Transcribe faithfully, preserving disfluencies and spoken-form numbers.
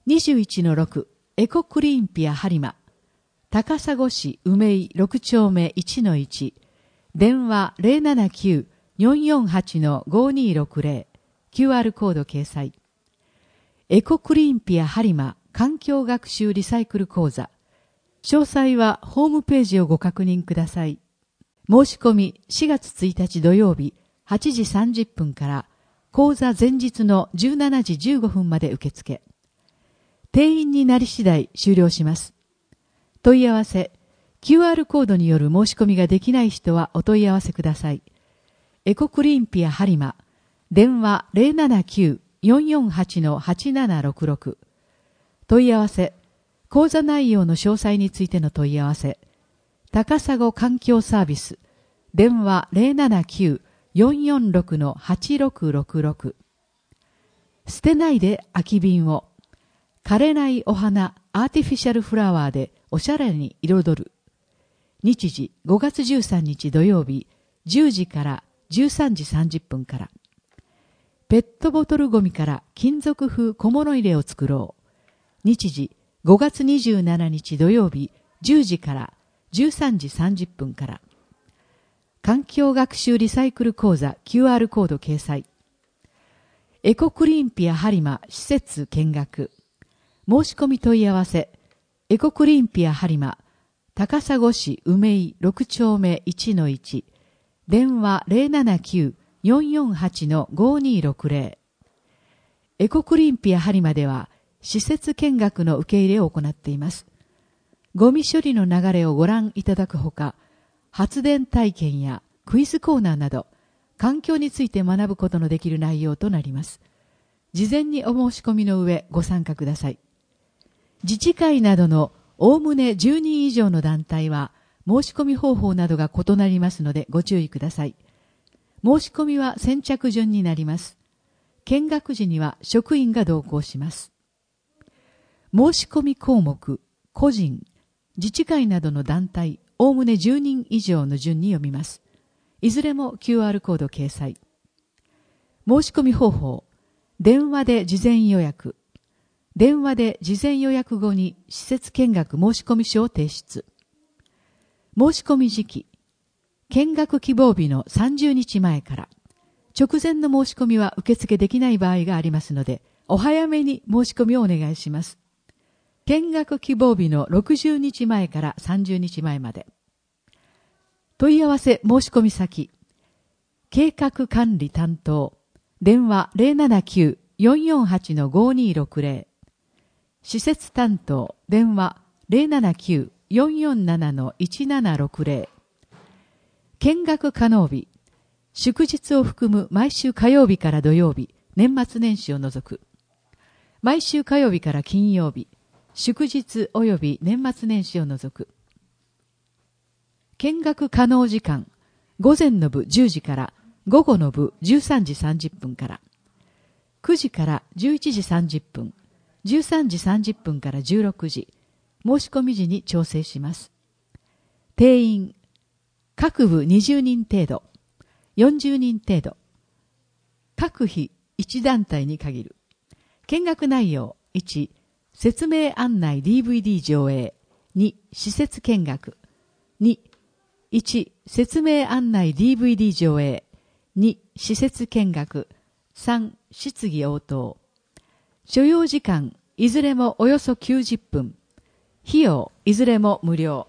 にじゅういちのろく エコクリーンピア播磨、高砂市梅井ろく丁目 いちのいち、電話 ゼロななきゅう よんよんはち ごにろくゼロ、キューアール コード掲載。エコクリーンピア播磨環境学習リサイクル講座。詳細はホームページをご確認ください。申し込みしがつついたち土曜日はちじさんじゅっぷんから講座前日のじゅうしちじじゅうごふんまで受付。定員になり次第終了します。問い合わせ、キューアール コードによる申し込みができない人はお問い合わせください。エコクリーンピア播磨、電話 ゼロななきゅう よんよんはち はちななろくろく。問い合わせ、講座内容の詳細についての問い合わせ、高砂環境サービス、電話 ゼロななきゅう よんよんろく はちろくろくろく。捨てないで空き瓶を。枯れないお花アーティフィシャルフラワーでおしゃれに彩る。日時ごがつじゅうさんにち土曜日じゅうじからじゅうさんじさんじゅっぷんから。ペットボトルゴミから金属風小物入れを作ろう。日時ごがつにじゅうしちにち土曜日じゅうじからじゅうさんじさんじゅっぷんから。環境学習リサイクル講座 キューアール コード掲載。エコクリーンピア播磨施設見学。申し込み問い合わせ、エコクリーンピア播磨、高砂市梅井ろく丁目 いちのいち、電話 ゼロななきゅう よんよんはち ごにろくゼロ。エコクリーンピア播磨では、施設見学の受け入れを行っています。ゴミ処理の流れをご覧いただくほか、発電体験やクイズコーナーなど、環境について学ぶことのできる内容となります。事前にお申し込みの上ご参加ください。自治会などのおおむねじゅうにん以上の団体は申し込み方法などが異なりますのでご注意ください。申し込みは先着順になります。見学時には職員が同行します。申し込み項目、個人、自治会などの団体、おおむねじゅうにん以上の順に読みます。いずれも キューアール コード掲載。申し込み方法、電話で事前予約。電話で事前予約後に施設見学申込書を提出。申し込み時期、見学希望日のさんじゅうにちまえから。直前の申し込みは受付できない場合がありますので、お早めに申し込みをお願いします。見学希望日のろくじゅうにちまえからさんじゅうにちまえまで。問い合わせ申し込み先、計画管理担当、電話 ゼロななきゅう よんよんはち ごにろくゼロ。施設担当、電話 ゼロななきゅう よんよんなな いちななろくゼロ。見学可能日、祝日を含む毎週火曜日から土曜日、年末年始を除く。毎週火曜日から金曜日、祝日及び年末年始を除く。見学可能時間、午前の部じゅうじから午後の部じゅうさんじさんじゅっぷんから。くじからじゅういちじさんじゅっぷん、じゅうさんじさんじゅっぷんからじゅうろくじ、申し込み時に調整します。定員、各部にじゅうにん程度、よんじゅうにん程度。各日いち団体に限る。見学内容、いち、説明案内 ディーブイディー 上映。に、施設見学。に、いち、説明案内 ディーブイディー 上映。に、施設見学。さん、質疑応答。所要時間、いずれもおよそきゅうじゅっぷん。費用、いずれも無料。